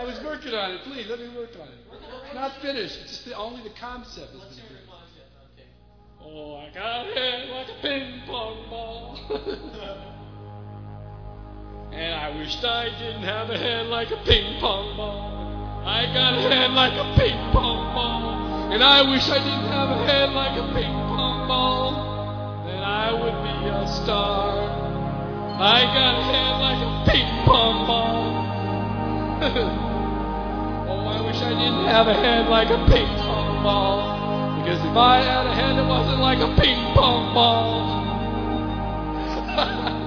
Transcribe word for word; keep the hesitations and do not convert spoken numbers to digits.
I was working on it. Please, let me work on it. It's not finished. It's just the, only the concept has been agreed. Oh, I got a head like a ping pong ball. And I wished I didn't have a head like a ping pong ball. I got a head like a ping pong ball. And I wish I didn't have a head like a ping pong ball. Then I would be a star. I got a head like a ping pong ball. Oh, I wish I didn't have a head like a ping pong ball. Because if I had a head that wasn't like a ping pong ball.